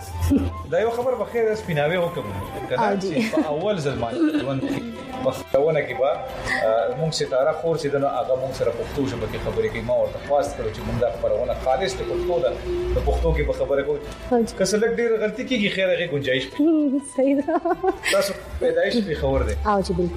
دا یو خبر بخیر سپیناوي وکم کنه چې په اول ځل باندې ونه بخښونه کې با موږ ستاره خور چې دنه هغه موږ سره پښتو ژبه کې خبرې کوي ما ورته خواست کړو چې موږ دا خبرونه خالص ته پښتو ده د پښتو کې به خبره کوو که څه لګ ډېر غلطي کیږي خیر هغه گنجائش صحیح ده تاسو پیدایش به خبر ده او چې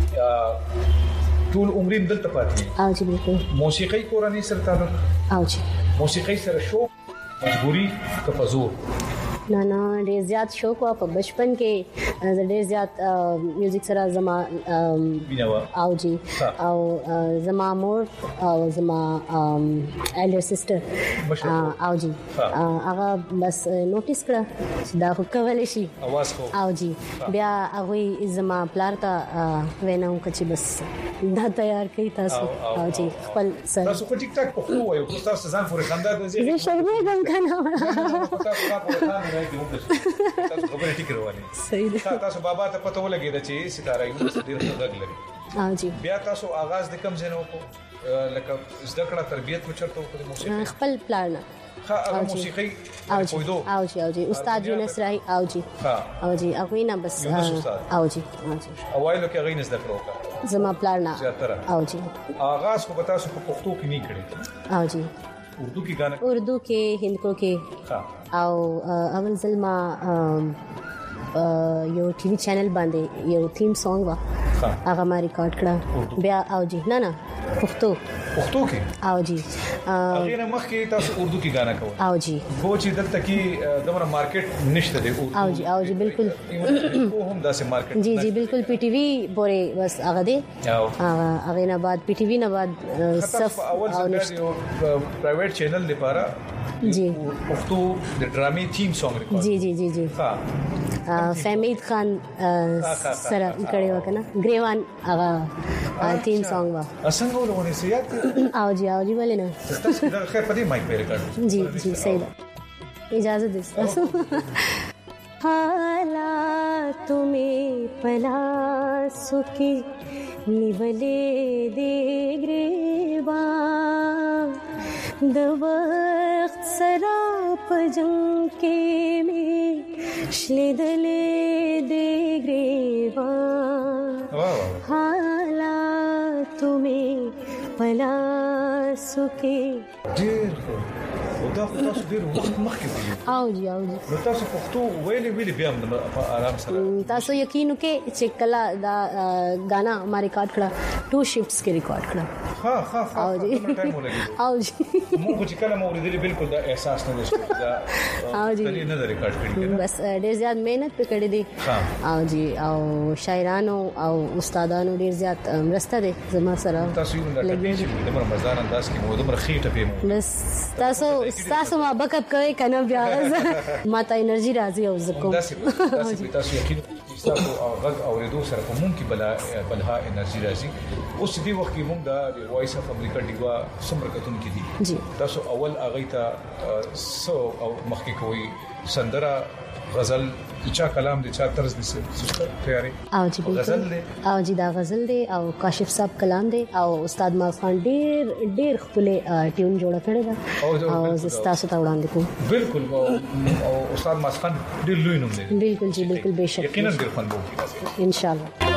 بالکل ټول عمریم دلته پاتې او چې بالکل موسیقي کورنۍ سره تعلق او چې موسیقي سره شو مجبوری که پزور نه نه ډېر زیات شوق و په بچپن کې ډېر زیات میوزیک سره زما او جی او زما مور او زما ایلډر سسټر او جی هغه بس نوټیس کړه چې دا خو کولای شي اواز خو او جی بیا هغه زما پلار ته وینم چې بس دا تیار کړئ تاسو او جی خپل سره تاسو په ټیک ټاک په خو وایو تاسو ځان پورې خندا د زه شرمېږم کنه تاسو په خاطر تاسو خبرې ټیک روانه صحیح ده تاسو بابا ته پته ولګی دا چې ستاره یو څه ډیر ښه غږ لري ها جی بیا تاسو آغاز د کم زنه وکړو لکه زده کړه تربیت مچرته وکړو موسیقي خپل پلان ها موسیقي او جی او جی او جی استاد یونس راي او جی او جی هغه نه بس او جی او جی اوایلو کې غوینه زده کړو زما پلان او جی آغاز کو بتا سو په پښتو کې نه کړی او جی اردو کې غانا اردو کې هندکو کې او اول ځل ما یو ټي وي چینل باندې یو تیم سونګ وا هغه ما ریکارډ کړه بیا او جی نه نه پښتو پښتو کې او جی هغه نه مخکې تاسو اردو کې غانا کوئ او جی خو چې دلته کې دمر مارکیټ نشته دی او جی او جی بالکل خو هم داسې مارکیټ جی جی بالکل پی ټی وی پورې بس هغه دی هغه نه بعد پی ټی وی نه بعد صف اول ځل پرایویټ چینل لپاره جی پښتو د ډرامې تیم سونګ ریکارډ جی جی جی جی ها فهمید خان سره کړي وکنه ګریوان هغه تیم سونګ وا اسنګ ولونه سیات او جی او جی ولې نه تاسو دا خیر په دې مایک په ریکارډ جی جی صحیح ده اجازه دې تاسو حالات میں پلاسو کی نیولې دې گریوان د وخت سره پجنګ کې می شلیدلې دې گریوان حالات میں پلاسو کې ډېر دا تاسو ډېر وخت مخکې ویلو او جی او جی نو تاسو پښتو ویلې ویلې بیا په آرام سره تاسو یقین وکړئ چې کله دا غانا ما ریکارډ کړه ټو شفټس کې ریکارډ کړه ها ها ها او جی او جی مو چې کله مو ورېدلې بالکل دا احساس نه نشته دا او جی کله نه ریکارډ کړی بس ډېر زیات مهنت وکړې دي او جی او شاعرانو او استادانو ډېر زیات مرسته دي زما سره تاسو یې لګیږي د رمضان انداز کې مو د مرخیټه په بس تاسو تاسو ما بکپ کوي کنه بیا ما ته انرژي راځي او زکو تاسو تاسو یقین تاسو غږ اوریدو سره په مونږ کې بلا بلها انرژي راځي اوس دې وخت کې مونږ د وایس اف امریکا دیوا سمرکتون کې دي تاسو اول اغه ته سو او مخکې کوي سندره غزل چا کلام دي چا طرز دي څه تیاری او جی غزل دي او جی دا غزل دي او کاشف صاحب کلام دي او استاد ماز خان ډیر ډیر خپل ټیون جوړ کړی دا او تاسو ته وړاندې کوم بالکل او استاد ماز خان ډیر لوی نوم دی بالکل جی بالکل بهشکه یقینا ډیر خوند وکړي ان شاء الله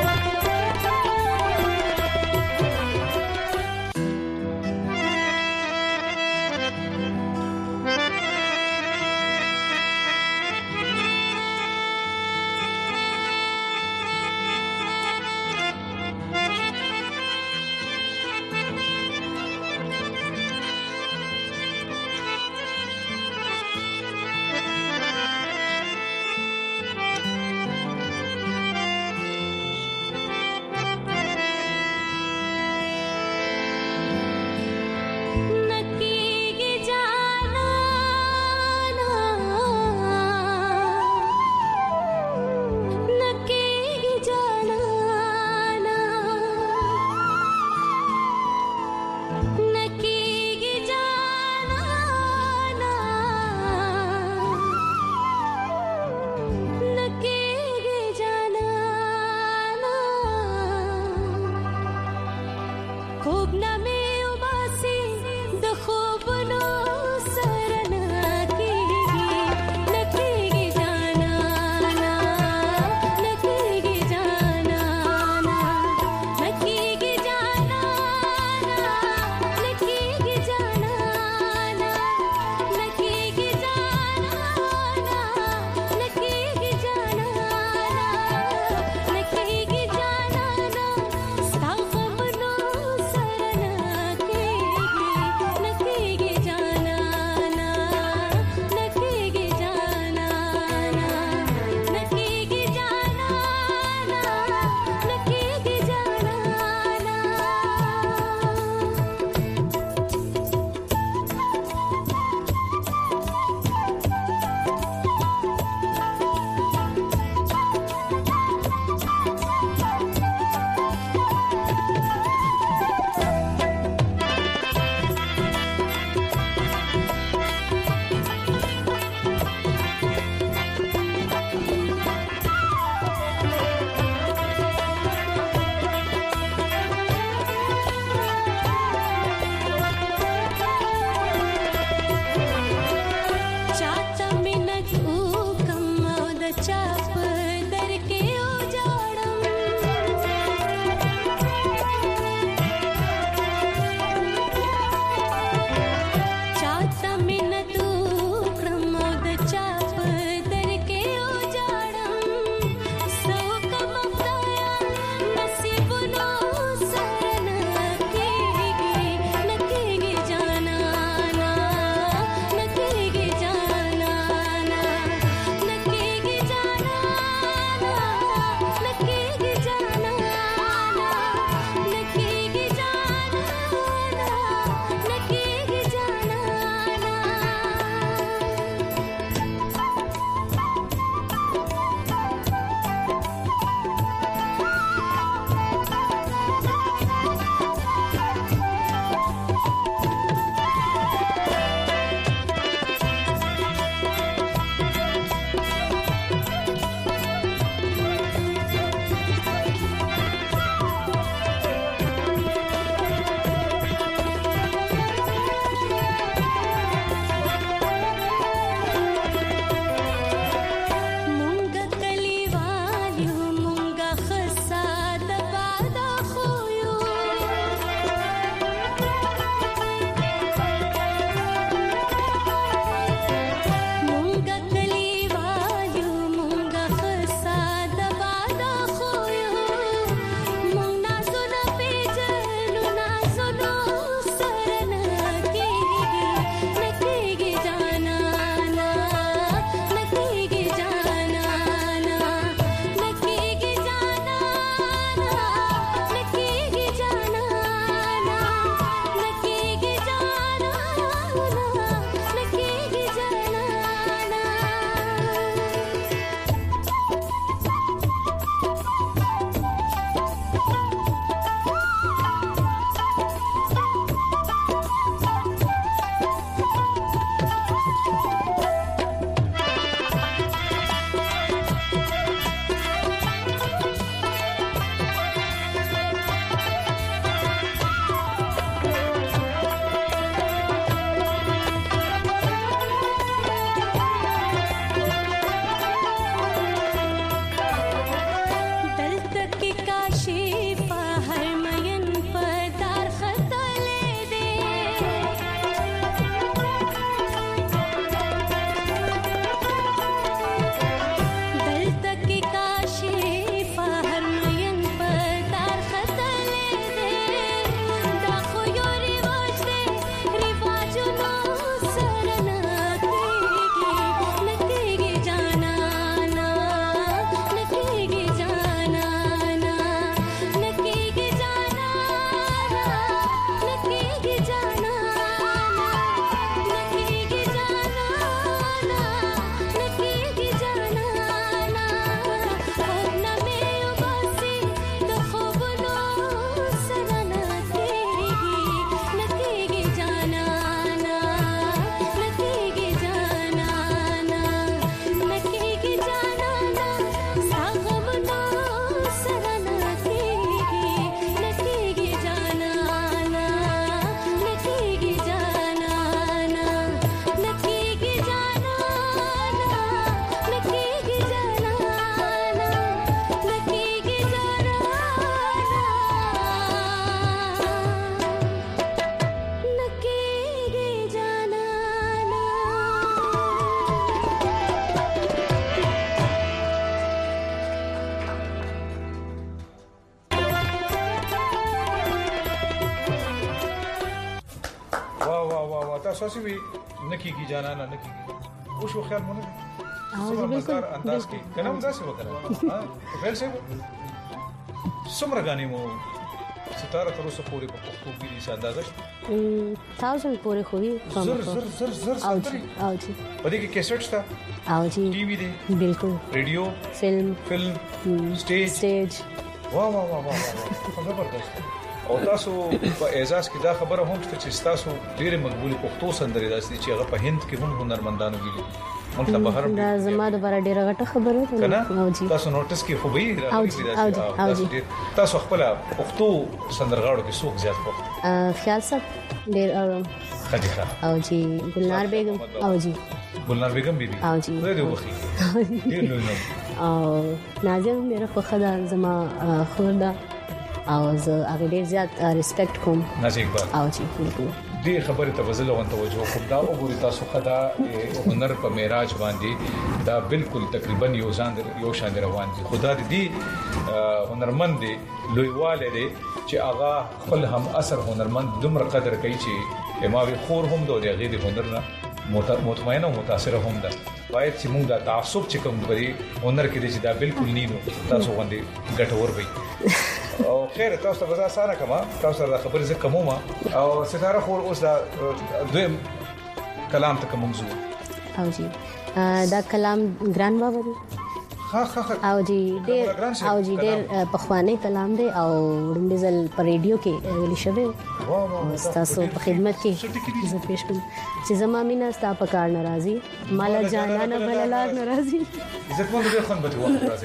تاسو وی نکیږي جانا نه نکیږي او شو خیال مونږ څومره مزدار انداز کې کنه مزه څه وکړه ها فعل څه څومره غانې مو ستاره تر اوسه پورې په پښتو کې دې اندازه تاسو پورې خو وی زر زر زر زر او جی او جی په دې کې کیسټ شته او جی ټي وي دی بالکل ریډیو فلم فلم سټیج سټیج واه واه واه واه زبردست او تاسو په اعزاز کې دا خبره هم شته چې تاسو ډېر مقبول پښتو سندري داسې چې هغه په هند کې هم هنرمندانو ویلي مونږ ته بهر دا زما د بار ډیره غټه خبره ده او جی تاسو نوټس کې خو به راځي تاسو خپل پښتو سندرغاړو کې څوک زیات وخت خیال صاحب ډیر خدیجه او جی ګلنار بیگم او جی ګلنار بیگم بیبي او جی دې وخی ډیر لوی نو او نازم میرا فخر زما خوردا او زه هغه ډیر زیات ریسپیکټ کوم نازیک با او جی بالکل دې خبره ته وزل او توجه کوم دا وګورئ تاسو خدا هنر په معراج باندې دا بالکل تقریبا یو ځان یو شان روان دي خدا دې هنرمند دي لویواله دي چې هغه خپل هم اثر هنرمند دومره قدر کوي چې اماوي خور هم دوی هغه دي هنر نه مطمئنه او متاثر هم ده باید چې موږ دا تعصب چې کوم غري هنر کې دي چې دا بالکل نینو تاسو باندې ګټور وي او خیر تاسو ته وزا سره کما تاسو دا خبرې زه کومه او ستاره خور اوس دا دویم کلام ته کومزو او جی دا کلام ګران بابا دی ها ها او جی ډیر او جی ډیر په خوانه کلام دی او وړاندې په ریډیو کې ویل شوی تاسو په خدمت کې زه پېښ کوم چې زما مینا ستا په کار ناراضي مال جانا نه بللار ناراضي عزت مند به خون به وخت راځي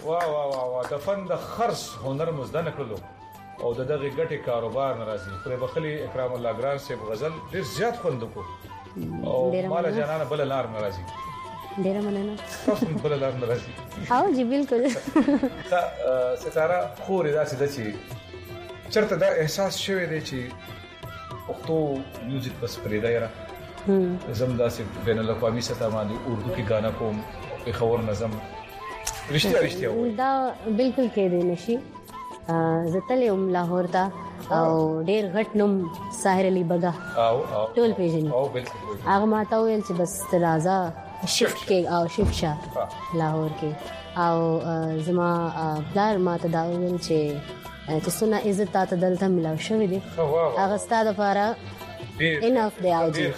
واه واه واه وا د فن د خرص هنر مزدنه کړلو او د دغه ګټه کاروبار ناراضي پر بخلی اکرام الله ګران صاحب غزل ډیر زیات خوند کو او مال جانانه بل لار ناراضي ډیر مننه تاسو بل لار ناراضي او جی بالکل تا ستاره خور داسې د چی چرته دا احساس شوی دی چې پښتو میوزیک بس پرې دا یاره زم داسې بین الاقوامي سطح باندې اردو کې غانا کوم په خبر نظم رښتیا رښتیا دا بالکل کې دی نشي زتل یم لاهور ته او ډیر غټ نوم ساحر علي بغا او او ټول پیژني او بالکل هغه ماته ویل چې بس راځه شفت کې او شفت شاه لاهور کې او زما بلار ماته دا ویل چې چې څونه عزت تاسو دلته ملاو شوې دي هغه ستاسو لپاره انف دی او جی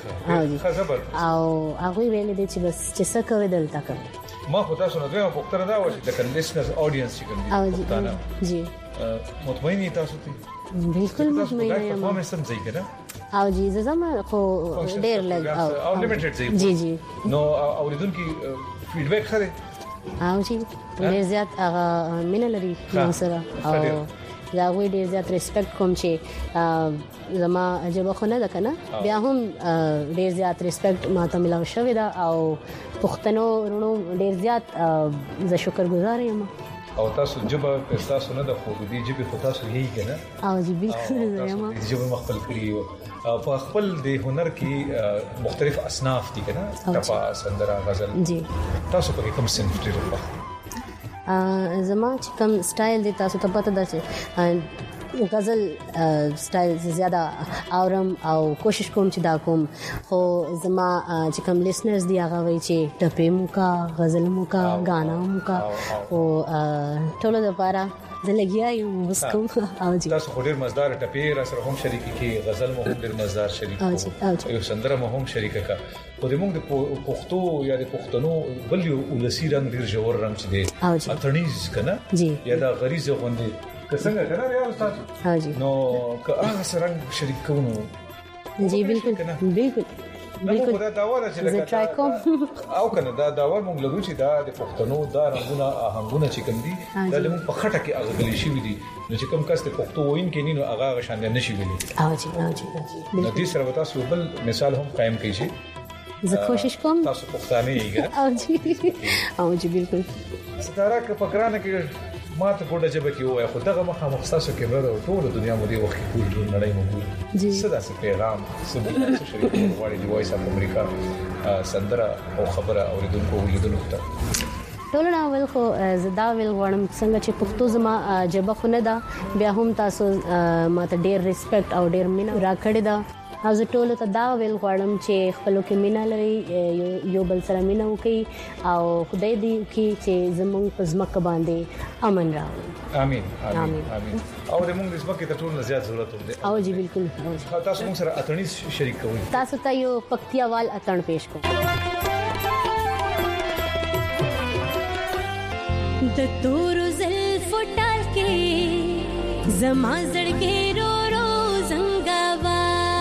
او هغه ویل دي چې بس چې څه کوي دلته کوي ما خو تاسو نه دوی په تر دا و چې د کنډیشنرز اډینس چې کوي پښتانه جی مطمئنی تاسو ته بالکل مطمئن یم په کومه سم ځای کنه او جی زما خو ډیر لګ او لیمیټډ ځای جی جی نو اوریدونکو فیډبیک خره او جی ډیر زیات هغه مینه لري نو سره او دا وی ډیر زیات ریسپیکټ کوم چې زما جبه خو نه ده کنه بیا هم ډیر زیات ریسپیکټ ماته ملاو شوی دا او پښتنو رونو ډیر زیات زه شکرګزار یم او تاسو جبه تاسو نه د خو دې جبه خو تاسو یې کنه او جی بالکل یم جبه مخفل کړیو په خپل د هنر کې مختلف اصناف دي کنه ټپا سندره غزل جی تاسو په کوم صنف کې راغله زما چې کوم سټایل دی تاسو ته پته ده چې غزل سټایل زیاده اورم او کوشش کوم چې دا کوم خو زما چې کوم لیسنرز دی هغه وایي چې ټپې موکا غزل موکا غانا موکا او ټول د لپاره زه لګیا یم مسکو او جی تاسو خو ډیر مزدار ټپې را سره هم شریک کی غزل مو هم ډیر مزدار شریک یو سندره مو هم شریک کا په دې موږ د پښتو یا د پښتنو بل یو ولسی رنگ ډیر جوړ رنگ چې دی اتنیز کنه یا دا غریزه غوندي که څنګه کنه یا استاد ها جی نو که هغه سره شریک کوو جی بالکل بالکل بالکل دا داوره چې لکه او کنه دا داور مونږ لګو چې دا د پښتنو دا رنگونه آهنګونه چې کوم دي دا لمون په خټه کې اغلي شي وي دي نو چې کوم کس ته پښتو وین کې نه نو هغه شان نشي ویلي او جی او جی نو دې سره تاسو بل مثال هم قائم کړئ شي زه کوشش کوم تاسو پښتانه یې او جی او جی بالکل ستاره که پکرانه کې ما ته کوډه جبه کې وای خو دغه مخه مخصصو کې ورته ټول دنیا مو دی وخت ټول نړۍ مو جی صدا څه پیغام څه شریک وړي دی وایس اف امریکا سندره او خبره اوریدونکو ولیدونکو ته ټول ناول خو زدا ویل غواړم څنګه چې پښتو زما جبه خو نه ده بیا هم تاسو ماته ډیر ریسپیکټ او ډیر مینه راکړی ده او زه ټول ته دا ویل غواړم چې خپلو کې مینه لري یو بل سره مینه وکړي او خدای دې وکړي چې زموږ په ځمکه باندې امن راوړي امين امين امين او د موږ د ځمکې ته ټول زیات ضرورت دی او جی بالکل تاسو موږ سره اتڼ شریک کوئ تاسو ته یو پکتیاوال اتڼ پېښ کوم د تور زلف ټال کې زما زړګي رو رو زنګاوا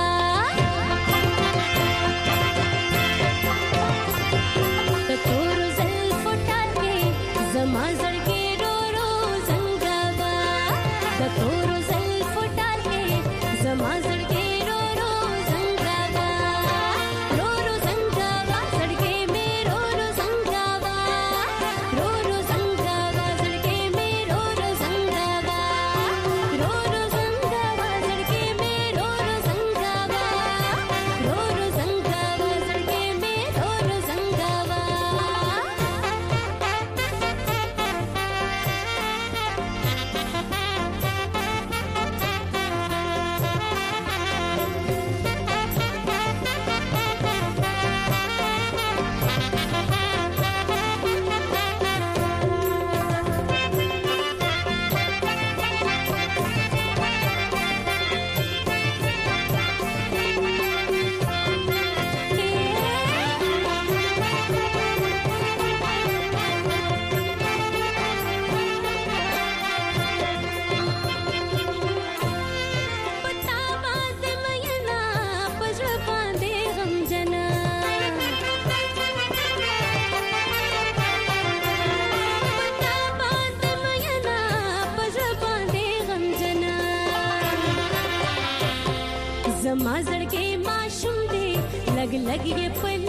د تور زلف ټال کې زما زړګي رو رو زنګاوا د تور زلف ټال کې زما زړګي رو رو زنګاوا رو رو زنګاوا زړګي مې رو رو زنګاوا رو رو زنګاوا زړګي مې رو رو زنګاوا رو رو زنګاوا زما زړګي ماشوم دی لګ لګ یې په